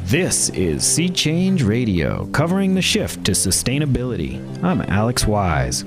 This is Sea Change Radio, covering the shift to sustainability. I'm Alex Wise.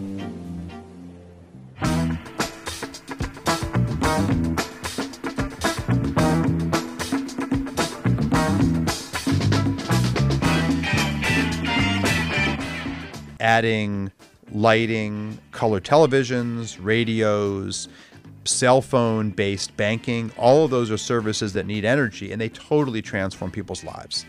Adding lighting, color televisions, radios, cell phone-based banking, all of those are services that need energy, and they totally transform people's lives.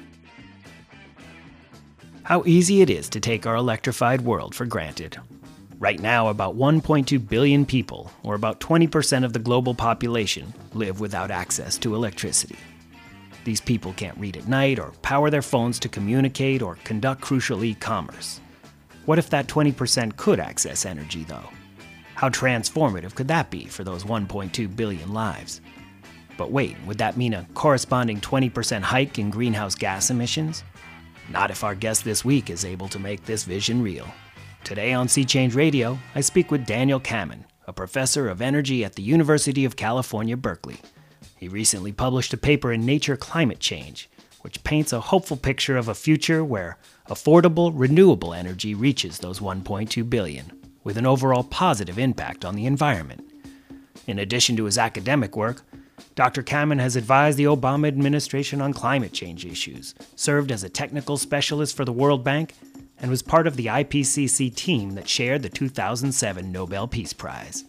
How easy it is to take our electrified world for granted. Right now, about 1.2 billion people, or about 20% of the global population, live without access to electricity. These people can't read at night or power their phones to communicate or conduct crucial e-commerce. What if that 20% could access energy, though? How transformative could that be for those 1.2 billion lives? But wait, would that mean a corresponding 20% hike in greenhouse gas emissions? Not if our guest this week is able to make this vision real. Today on Sea Change Radio, I speak with Daniel Kammen, a professor of energy at the University of California, Berkeley. He recently published a paper in Nature Climate Change, which paints a hopeful picture of a future where affordable, renewable energy reaches those 1.2 billion, with an overall positive impact on the environment. In addition to his academic work, Dr. Kammen has advised the Obama administration on climate change issues, served as a technical specialist for the World Bank, and was part of the IPCC team that shared the 2007 Nobel Peace Prize.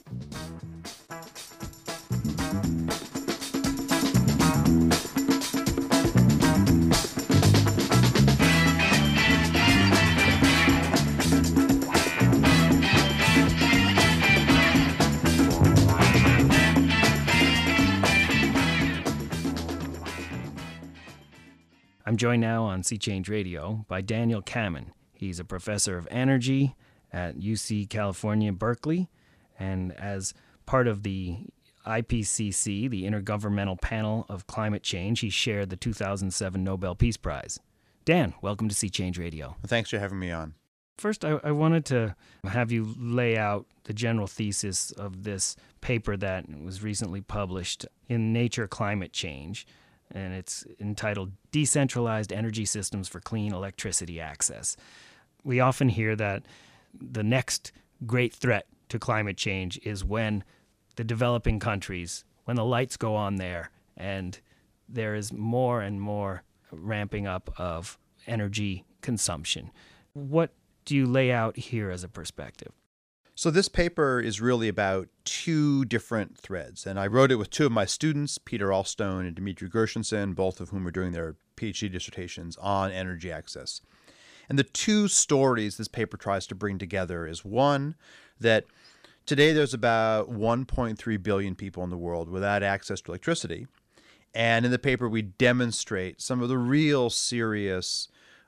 I'm joined now on Sea Change Radio by Daniel Kammen. He's a professor of energy at UC California, Berkeley, and as part of the IPCC, the Intergovernmental Panel of Climate Change, he shared the 2007 Nobel Peace Prize. Dan, welcome to Sea Change Radio. Thanks for having me on. First, I wanted to have you lay out the general thesis of this paper that was recently published in Nature Climate Change, and it's entitled Decentralized Energy Systems for Clean Electricity Access. We often hear that the next great threat to climate change is when the developing countries, when the lights go on there and there is more and more ramping up of energy consumption. What do you lay out here as a perspective? So this paper is really about two different threads, and I wrote it with two of my students, Peter Alstone and Dmitry Gershenson, both of whom are doing their PhD dissertations on energy access. And the two stories this paper tries to bring together is one, that today there's about 1.3 billion people in the world without access to electricity. And in the paper, we demonstrate some of the real serious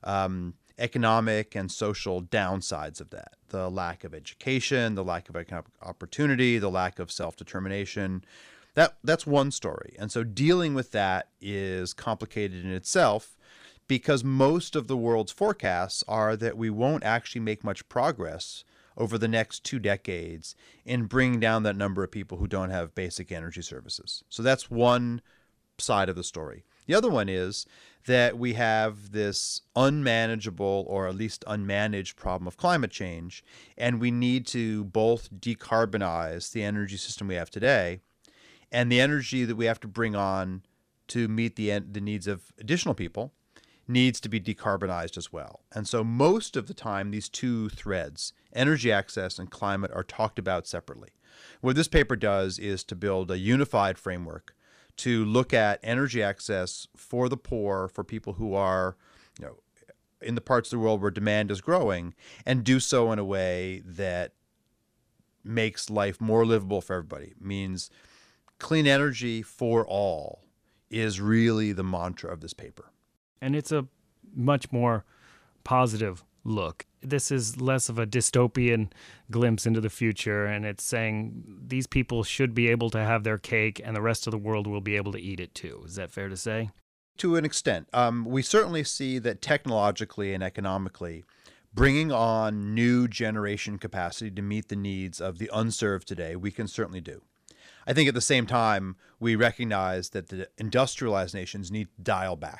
economic and social downsides of that. The lack of education, the lack of economic opportunity, the lack of self-determination. That's one story. And so dealing with that is complicated in itself because most of the world's forecasts are that we won't actually make much progress over the next 2 decades in bringing down that number of people who don't have basic energy services. So that's one side of the story. The other one is that we have this unmanageable or at least unmanaged problem of climate change, and we need to both decarbonize the energy system we have today and the energy that we have to bring on to meet the needs of additional people needs to be decarbonized as well. And so most of the time, these two threads, energy access and climate, are talked about separately. What this paper does is to build a unified framework to look at energy access for the poor, for people who are, in the parts of the world where demand is growing, and do so in a way that makes life more livable for everybody. It means clean energy for all is really the mantra of this paper. And it's a much more positive look. This is less of a dystopian glimpse into the future, and it's saying these people should be able to have their cake and the rest of the world will be able to eat it too. Is that fair to say? To an extent. We certainly see that technologically and economically, bringing on new generation capacity to meet the needs of the unserved today, we can certainly do. I think at the same time, we recognize that the industrialized nations need to dial back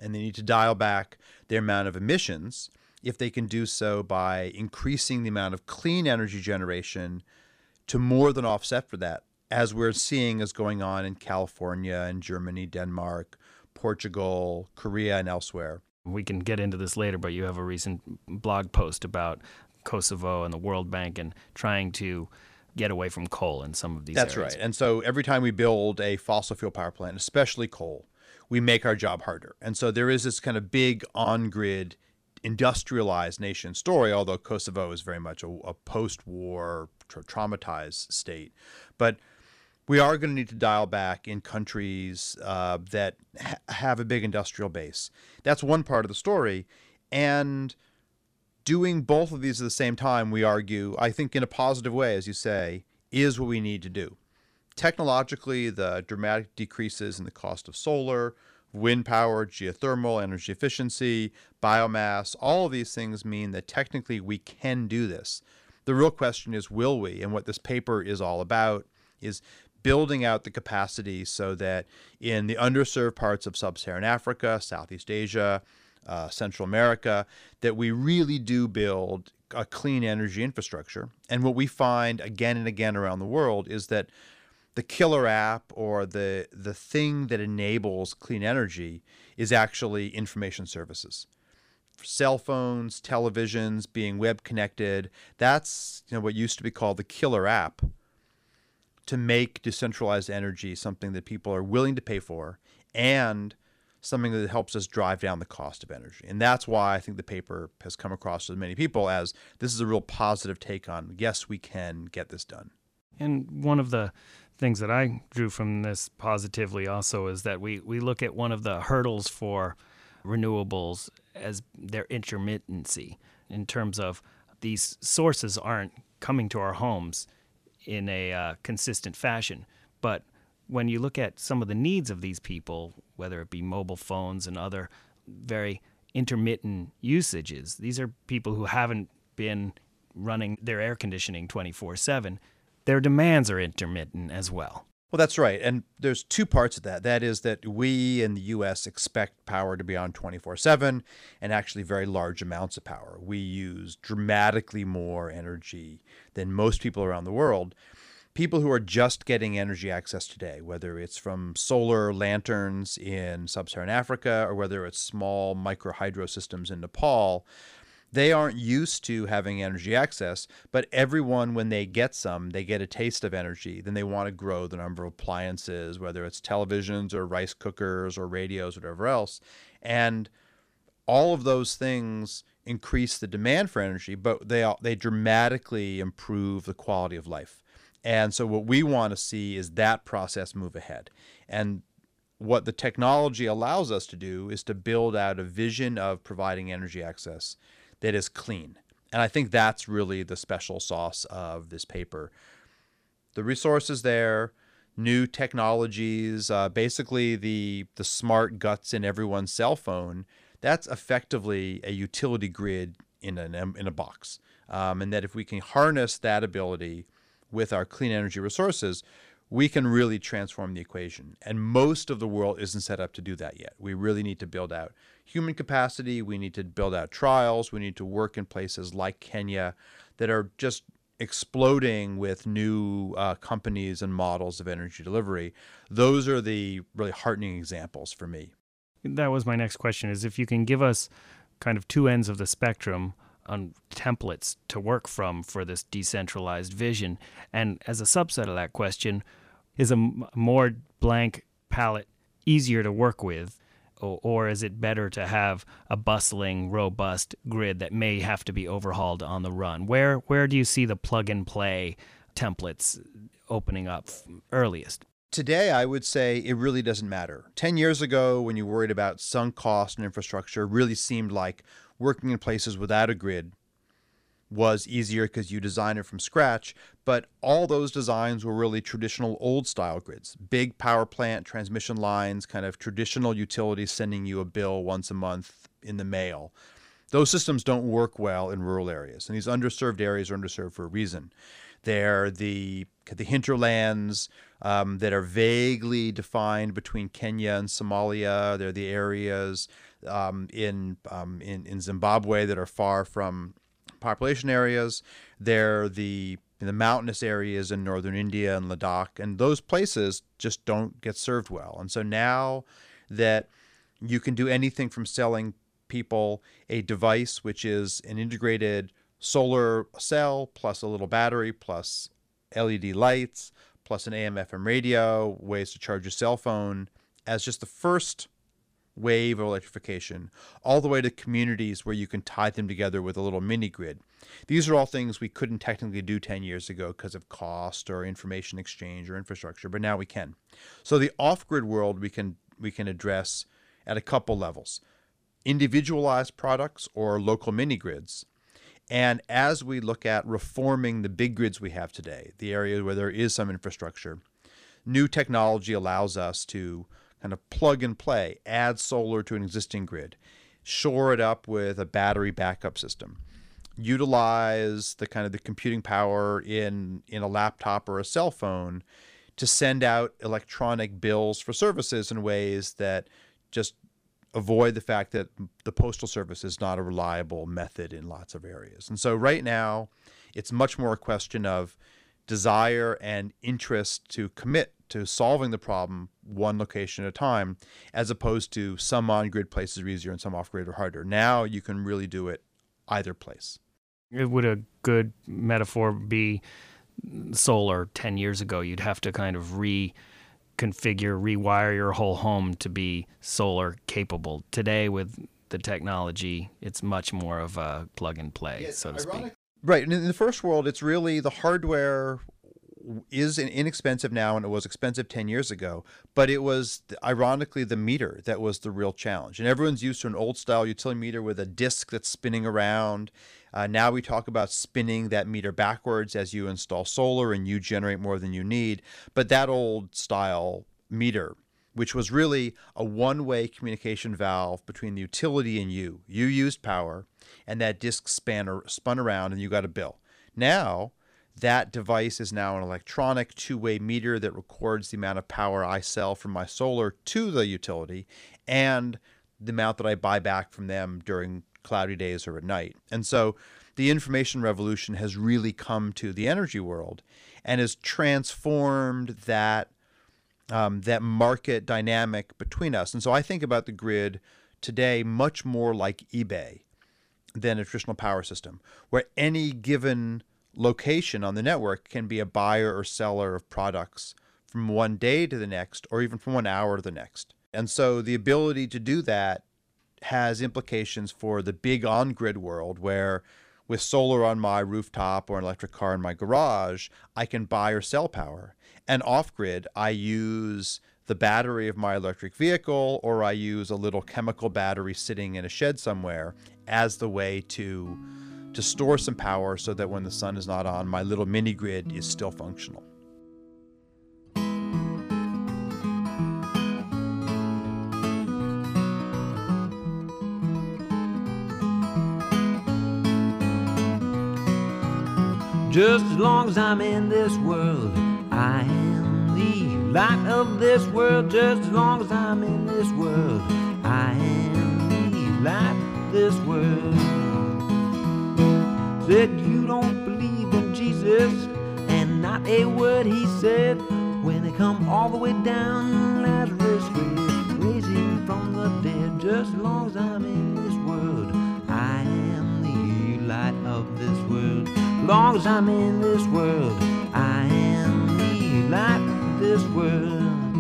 And they need to dial back their amount of emissions if they can do so by increasing the amount of clean energy generation to more than offset for that, as we're seeing is going on in California and Germany, Denmark, Portugal, Korea, and elsewhere. We can get into this later, but you have a recent blog post about Kosovo and the World Bank and trying to get away from coal in some of these areas. That's right. And so every time we build a fossil fuel power plant, especially coal, we make our job harder. And so there is this kind of big on-grid industrialized nation story, although Kosovo is very much a post-war traumatized state. But we are going to need to dial back in countries that have a big industrial base. That's one part of the story. And doing both of these at the same time, we argue, I think in a positive way, as you say, is what we need to do. Technologically, the dramatic decreases in the cost of solar, wind power, geothermal, energy efficiency, biomass, all of these things mean that technically we can do this. The real question is, will we? And what this paper is all about is building out the capacity so that in the underserved parts of sub-Saharan Africa, Southeast Asia, Central America, that we really do build a clean energy infrastructure. And what we find again and again around the world is that the killer app or the thing that enables clean energy is actually information services. Cell phones, televisions, being web connected, that's what used to be called the killer app to make decentralized energy something that people are willing to pay for and something that helps us drive down the cost of energy. And that's why I think the paper has come across to many people as this is a real positive take on, yes, we can get this done. And one of the things that I drew from this positively also is that we look at one of the hurdles for renewables as their intermittency, in terms of these sources aren't coming to our homes in a consistent fashion. But when you look at some of the needs of these people, whether it be mobile phones and other very intermittent usages, these are people who haven't been running their air conditioning 24/7. Their demands are intermittent as well. Well, that's right. And there's two parts of that. That is that we in the U.S. expect power to be on 24/7 and actually very large amounts of power. We use dramatically more energy than most people around the world. People who are just getting energy access today, whether it's from solar lanterns in sub-Saharan Africa or whether it's small micro hydro systems in Nepal, they aren't used to having energy access, but everyone, when they get some, they get a taste of energy. Then they want to grow the number of appliances, whether it's televisions or rice cookers or radios, whatever else. And all of those things increase the demand for energy, but they dramatically improve the quality of life. And so what we want to see is that process move ahead. And what the technology allows us to do is to build out a vision of providing energy access that is clean. And I think that's really the special sauce of this paper. The resources there, new technologies, basically the smart guts in everyone's cell phone, that's effectively a utility grid in a box. And that if we can harness that ability with our clean energy resources, we can really transform the equation. And most of the world isn't set up to do that yet. We really need to build out human capacity. We need to build out trials. We need to work in places like Kenya that are just exploding with new companies and models of energy delivery. Those are the really heartening examples for me. That was my next question, is if you can give us kind of two ends of the spectrum on templates to work from for this decentralized vision. And as a subset of that question, is a more blank palette easier to work with, or is it better to have a bustling, robust grid that may have to be overhauled on the run? Where do you see the plug-and-play templates opening up earliest? Today, I would say it really doesn't matter. 10 years ago, when you worried about sunk cost and infrastructure, really seemed like working in places without a grid was easier because you design it from scratch. But all those designs were really traditional old-style grids. Big power plant, transmission lines, kind of traditional utilities sending you a bill once a month in the mail. Those systems don't work well in rural areas. And these underserved areas are underserved for a reason. They're the hinterlands that are vaguely defined between Kenya and Somalia. They're the areas in Zimbabwe that are far from population areas. They're in the mountainous areas in northern India and Ladakh, and those places just don't get served well. And so now that you can do anything from selling people a device which is an integrated solar cell plus a little battery plus LED lights plus an AM/FM radio, ways to charge your cell phone as just the first wave of electrification, all the way to communities where you can tie them together with a little mini grid. These are all things we couldn't technically do 10 years ago because of cost or information exchange or infrastructure, but now we can. So the off-grid world we can address at a couple levels: individualized products or local mini grids. And as we look at reforming the big grids we have today, the areas where there is some infrastructure, new technology allows us to kind of plug and play, add solar to an existing grid, shore it up with a battery backup system, utilize the kind of the computing power in a laptop or a cell phone to send out electronic bills for services in ways that just avoid the fact that the postal service is not a reliable method in lots of areas. And so right now, it's much more a question of desire and interest to commit to solving the problem one location at a time, as opposed to some on-grid places are easier and some off-grid are harder. Now you can really do it either place. Would a good metaphor be solar 10 years ago? You'd have to kind of reconfigure, rewire your whole home to be solar capable. Today, with the technology, it's much more of a plug and play, so to speak. Right. And in the first world, it's really the hardware is inexpensive now, and it was expensive 10 years ago, but it was ironically the meter that was the real challenge. And everyone's used to an old style utility meter with a disc that's spinning around. Now we talk about spinning that meter backwards as you install solar and you generate more than you need. But that old style meter, which was really a one-way communication valve between the utility and you used power, and that disc spun around and you got a bill. Now, that device is now an electronic two-way meter that records the amount of power I sell from my solar to the utility and the amount that I buy back from them during cloudy days or at night. And so the information revolution has really come to the energy world and has transformed that market dynamic between us. And so I think about the grid today much more like eBay than a traditional power system, where any given location on the network can be a buyer or seller of products from one day to the next, or even from 1 hour to the next. And so the ability to do that has implications for the big on-grid world, where with solar on my rooftop or an electric car in my garage, I can buy or sell power. And off-grid, I use the battery of my electric vehicle, or I use a little chemical battery sitting in a shed somewhere as the way to store some power so that when the sun is not on, my little mini grid is still functional. Just as long as I'm in this world, I am the light of this world. Just as long as I'm in this world, I am the light of this world. Said you don't believe in Jesus, and not a word he said. When they come all the way down Lazarus' grave, raise him from the dead. Just as long as I'm in this world, I am the light of this world. As long as I'm in this world, I am the light of this world.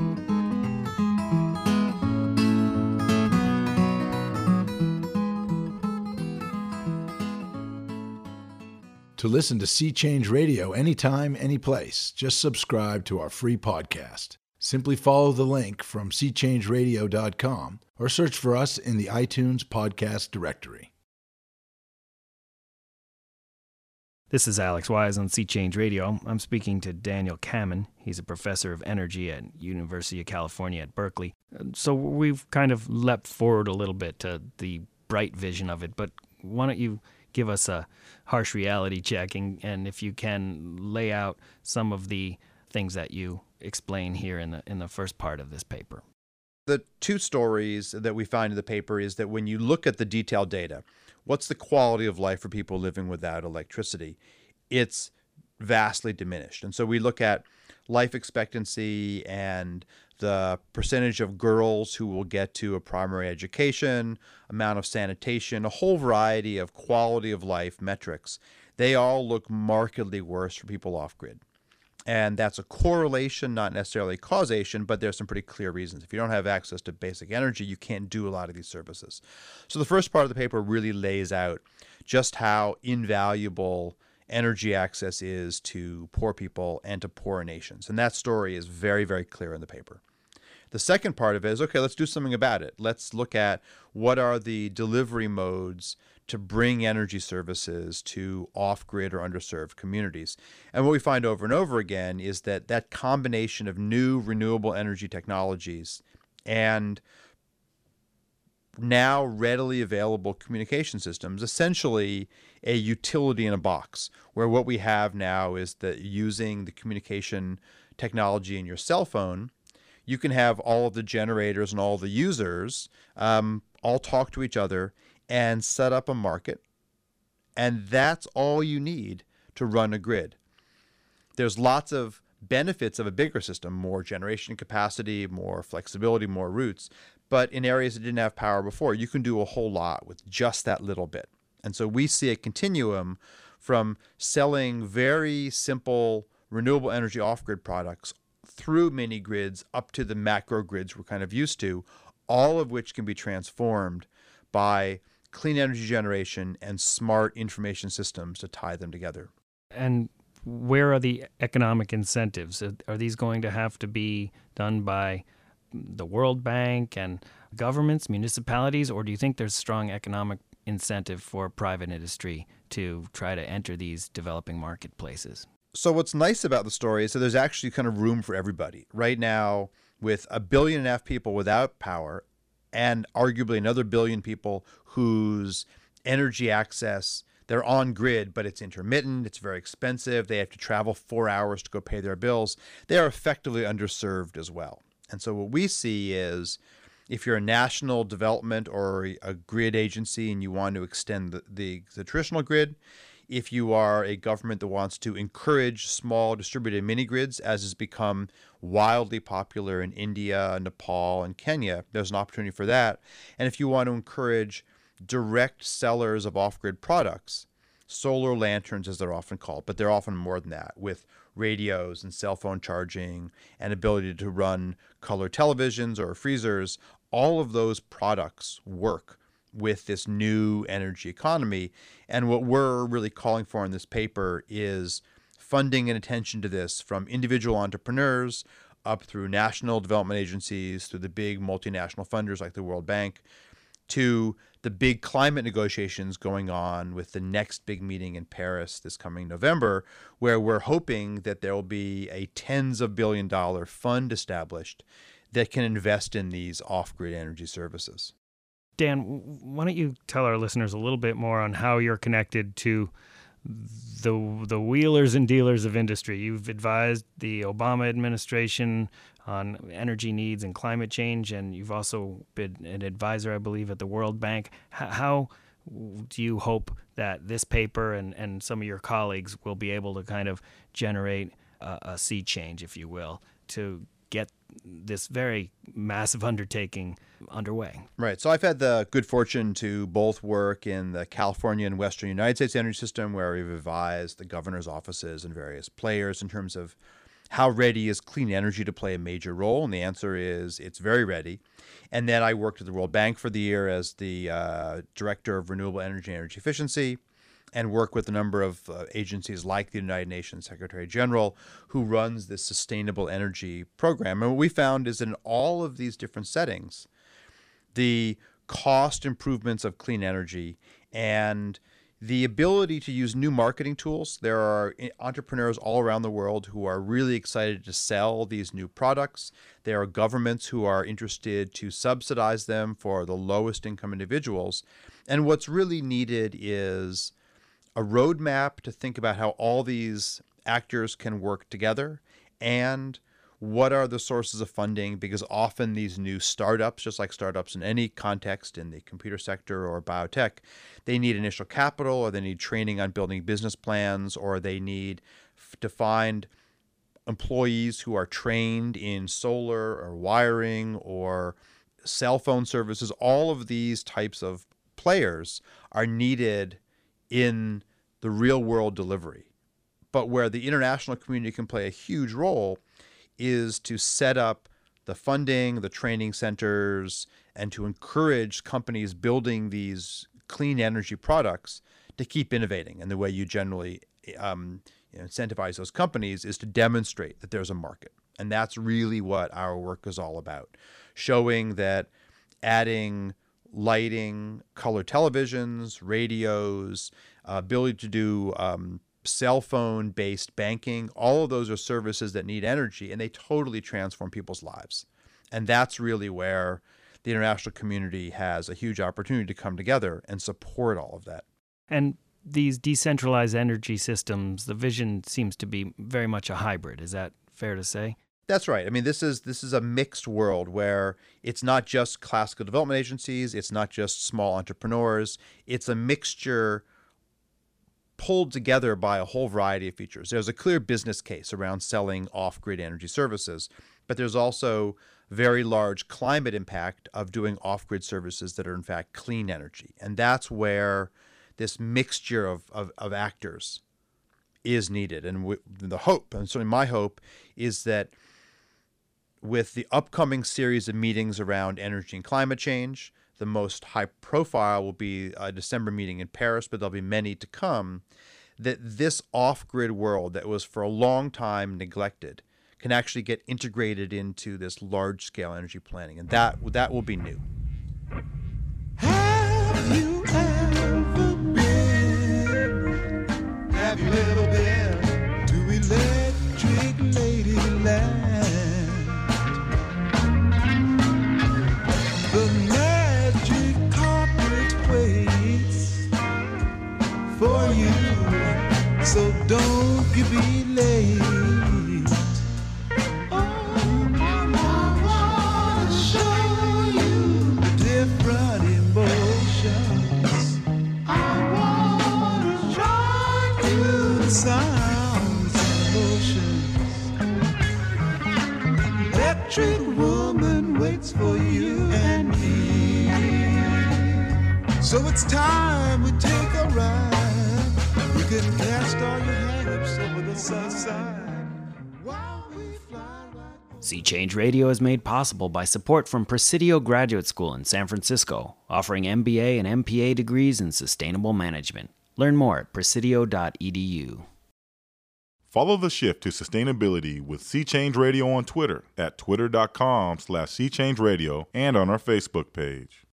To listen to Sea Change Radio anytime, anyplace, just subscribe to our free podcast. Simply follow the link from seachangeradio.com or search for us in the iTunes podcast directory. This is Alex Wise on Sea Change Radio. I'm speaking to Daniel Kammen. He's a professor of energy at University of California at Berkeley. So we've kind of leapt forward a little bit to the bright vision of it, but why don't you give us a harsh reality check, and if you can lay out some of the things that you explain here in the first part of this paper. The two stories that we find in the paper is that when you look at the detailed data, what's the quality of life for people living without electricity? It's vastly diminished. And so we look at life expectancy and the percentage of girls who will get to a primary education, amount of sanitation, a whole variety of quality of life metrics. They all look markedly worse for people off-grid. And that's a correlation, not necessarily causation, but there's some pretty clear reasons. If you don't have access to basic energy, you can't do a lot of these services. So the first part of the paper really lays out just how invaluable energy access is to poor people and to poorer nations. And that story is very, very clear in the paper. The second part of it is, okay, let's do something about it. Let's look at what are the delivery modes to bring energy services to off-grid or underserved communities. And what we find over and over again is that that combination of new renewable energy technologies and now readily available communication systems, essentially a utility in a box, where what we have now is that using the communication technology in your cell phone, you can have all of the generators and all the users all talk to each other and set up a market. And that's all you need to run a grid. There's lots of benefits of a bigger system, more generation capacity, more flexibility, more routes. But in areas that didn't have power before, you can do a whole lot with just that little bit. And so we see a continuum from selling very simple renewable energy off-grid products through mini grids up to the macro grids we're kind of used to, all of which can be transformed by clean energy generation and smart information systems to tie them together. And where are the economic incentives? Are these going to have to be done by the World Bank and governments, municipalities, or do you think there's strong economic incentive for private industry to try to enter these developing marketplaces? So what's nice about the story is that there's actually kind of room for everybody. Right now, with 1.5 billion people without power and arguably another 1 billion people whose energy access, they're on grid, but it's intermittent, it's very expensive, they have to travel 4 hours to go pay their bills, they are effectively underserved as well. And so what we see is if you're a national development or a grid agency and you want to extend the traditional grid, if you are a government that wants to encourage small distributed mini grids, as has become wildly popular in India, Nepal, and Kenya, there's an opportunity for that. And if you want to encourage direct sellers of off-grid products, solar lanterns as they're often called, but they're often more than that, with radios and cell phone charging and ability to run color televisions or freezers, all of those products work with this new energy economy. And what we're really calling for in this paper is funding and attention to this from individual entrepreneurs up through national development agencies, through the big multinational funders like the World Bank, to the big climate negotiations going on with the next big meeting in Paris this coming November, where we're hoping that there will be a tens of billion-dollar fund established that can invest in these off-grid energy services. Dan, why don't you tell our listeners a little bit more on how you're connected to the wheelers and dealers of industry? You've advised the Obama administration on energy needs and climate change, and you've also been an advisor, I believe, at the World Bank. How do you hope that this paper and some of your colleagues will be able to kind of generate a sea change, if you will, to get this very massive undertaking underway? Right. So I've had the good fortune to both work in the California and Western United States energy system, where we've advised the governor's offices and various players in terms of how ready is clean energy to play a major role. And the answer is it's very ready. And then I worked at the World Bank for the year as the director of renewable energy and energy efficiency, and work with a number of agencies like the United Nations Secretary General, who runs this sustainable energy program. And what we found is in all of these different settings, the cost improvements of clean energy and the ability to use new marketing tools. There are entrepreneurs all around the world who are really excited to sell these new products. There are governments who are interested to subsidize them for the lowest income individuals. And what's really needed is a roadmap to think about how all these actors can work together, and what are the sources of funding, because often these new startups, just like startups in any context in the computer sector or biotech, they need initial capital, or they need training on building business plans, or they need to find employees who are trained in solar or wiring or cell phone services. All of these types of players are needed in the real world delivery. But where the international community can play a huge role is to set up the funding, the training centers, and to encourage companies building these clean energy products to keep innovating. And the way you generally incentivize those companies is to demonstrate that there's a market. And that's really what our work is all about, showing that adding lighting, color televisions, radios, ability to do cell phone-based banking, all of those are services that need energy, and they totally transform people's lives. And that's really where the international community has a huge opportunity to come together and support all of that. And these decentralized energy systems, the vision seems to be very much a hybrid. Is that fair to say? That's right. I mean, this is a mixed world where it's not just classical development agencies, it's not just small entrepreneurs, it's a mixture pulled together by a whole variety of features. There's a clear business case around selling off-grid energy services, but there's also very large climate impact of doing off-grid services that are in fact clean energy. And that's where this mixture of actors is needed. And the hope, and certainly my hope, is that with the upcoming series of meetings around energy and climate change, the most high profile will be a December meeting in Paris, but there'll be many to come, that this off-grid world that was for a long time neglected can actually get integrated into this large-scale energy planning. And that will be new. Have you ever been to Electric Ladyland? The magic carpet waits for you, so don't you be late. Oh, I wanna show you the different emotions. I wanna show you the sounds and emotions. Electric woman waits for you and me. So it's time we take a ride. You can cast all your hang-ups over the sunshine while we fly right. Sea Change Radio is made possible by support from Presidio Graduate School in San Francisco, offering MBA and MPA degrees in sustainable management. Learn more at presidio.edu. Follow the shift to sustainability with Sea Change Radio on Twitter at twitter.com/SeaChangeRadio and on our Facebook page.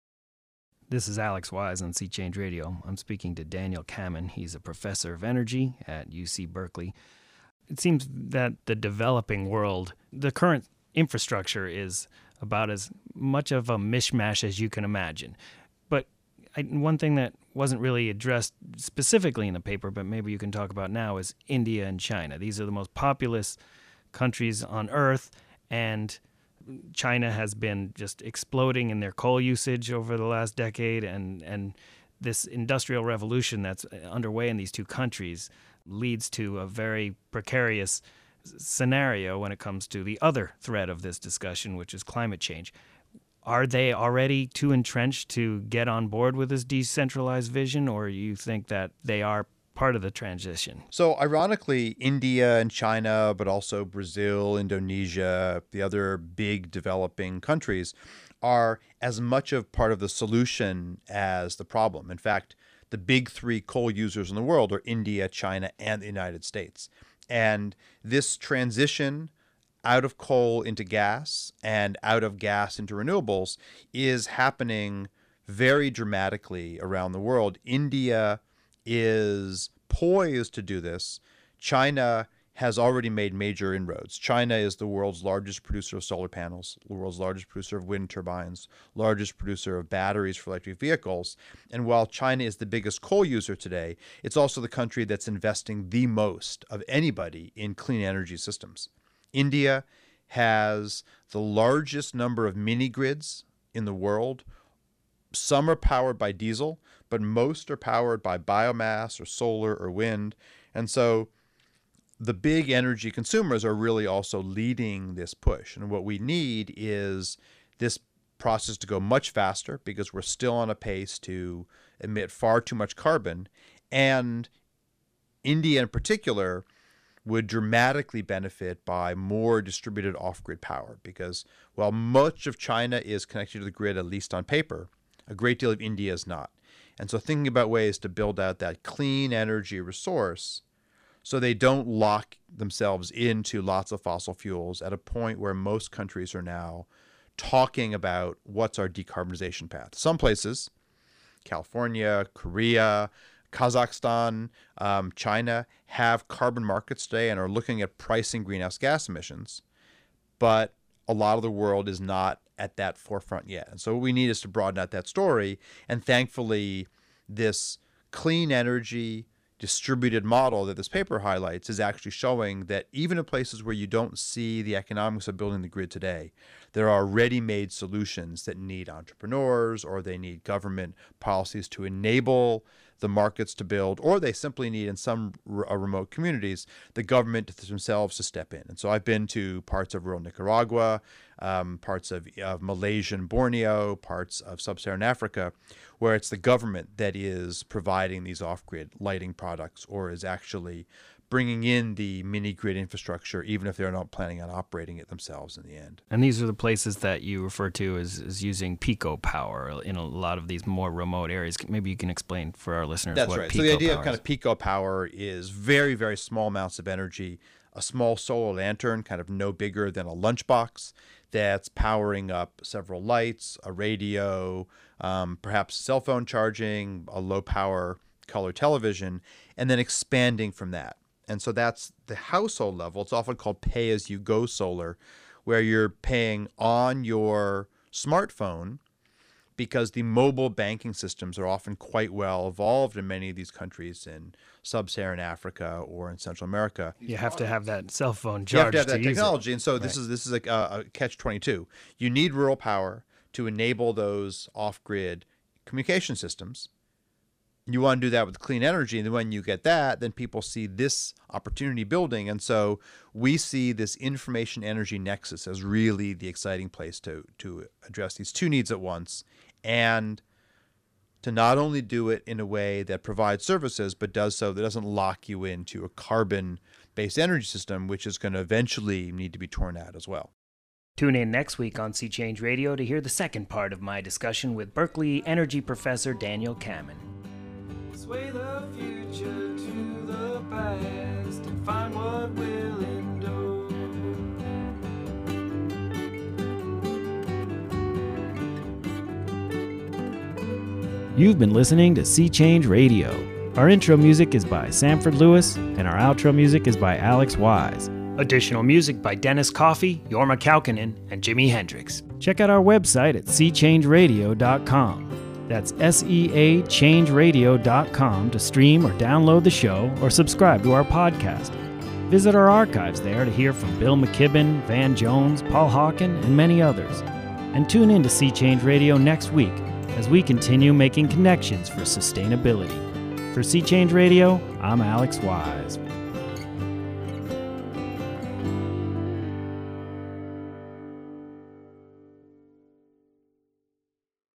This is Alex Wise on Sea Change Radio. I'm speaking to Daniel Kammen. He's a professor of energy at UC Berkeley. It seems that the developing world, the current infrastructure is about as much of a mishmash as you can imagine. But one thing that wasn't really addressed specifically in the paper, but maybe you can talk about now, is India and China. These are the most populous countries on Earth, and China has been just exploding in their coal usage over the last decade, and this industrial revolution that's underway in these two countries leads to a very precarious scenario when it comes to the other thread of this discussion, which is climate change. Are they already too entrenched to get on board with this decentralized vision, or you think that they are part of the transition? So ironically, India and China, but also Brazil, Indonesia, the other big developing countries, are as much of part of the solution as the problem. In fact, the big three coal users in the world are India, China, and the United States. And this transition out of coal into gas and out of gas into renewables is happening very dramatically around the world. India is poised to do this. China has already made major inroads. China is the world's largest producer of solar panels, the world's largest producer of wind turbines, largest producer of batteries for electric vehicles. And while China is the biggest coal user today, it's also the country that's investing the most of anybody in clean energy systems. India has the largest number of mini grids in the world. Some are powered by diesel, but most are powered by biomass or solar or wind. And so the big energy consumers are really also leading this push. And what we need is this process to go much faster, because we're still on a pace to emit far too much carbon. And India in particular would dramatically benefit by more distributed off-grid power, because while much of China is connected to the grid, at least on paper, a great deal of India is not. And so thinking about ways to build out that clean energy resource so they don't lock themselves into lots of fossil fuels at a point where most countries are now talking about what's our decarbonization path. Some places, California, Korea, Kazakhstan, China, have carbon markets today and are looking at pricing greenhouse gas emissions, but a lot of the world is not at that forefront yet. And so what we need is to broaden out that story. And thankfully, this clean energy distributed model that this paper highlights is actually showing that even in places where you don't see the economics of building the grid today, there are ready-made solutions that need entrepreneurs, or they need government policies to enable the markets to build, or they simply need, in some remote communities, the government themselves to step in. And so I've been to parts of rural Nicaragua, parts of Malaysia and Borneo, parts of sub-Saharan Africa, where it's the government that is providing these off-grid lighting products, or is actually bringing in the mini-grid infrastructure, even if they're not planning on operating it themselves in the end. And these are the places that you refer to as using pico power in a lot of these more remote areas. Maybe you can explain for our listeners That's what right. pico So the idea power of kind of pico power is very, very small amounts of energy, a small solar lantern, kind of no bigger than a lunchbox, that's powering up several lights, a radio, perhaps cell phone charging, a low-power color television, and then expanding from that. And so that's the household level. It's often called pay-as-you-go solar, where you're paying on your smartphone, because the mobile banking systems are often quite well evolved in many of these countries in sub-Saharan Africa or in Central America. You have to have that cell phone You have charged to have that use technology. it. And so this is a catch-22. You need rural power to enable those off-grid communication systems. You want to do that with clean energy, and then when you get that, then people see this opportunity building. And so we see this information energy nexus as really the exciting place to address these two needs at once, and to not only do it in a way that provides services, but does so that doesn't lock you into a carbon-based energy system, which is going to eventually need to be torn out as well. Tune in next week on Sea Change Radio to hear the second part of my discussion with Berkeley energy professor Daniel Kamen. Sway the future to the past and find what will endure. You've been listening to Sea Change Radio. Our intro music is by Sanford Lewis, and our outro music is by Alex Wise. Additional music by Dennis Coffey, Jorma Kaukonen, and Jimi Hendrix. Check out our website at seachangeradio.com. That's SEAchangeradio.com to stream or download the show or subscribe to our podcast. Visit our archives there to hear from Bill McKibben, Van Jones, Paul Hawken, and many others. And tune in to Sea Change Radio next week as we continue making connections for sustainability. For Sea Change Radio, I'm Alex Wise.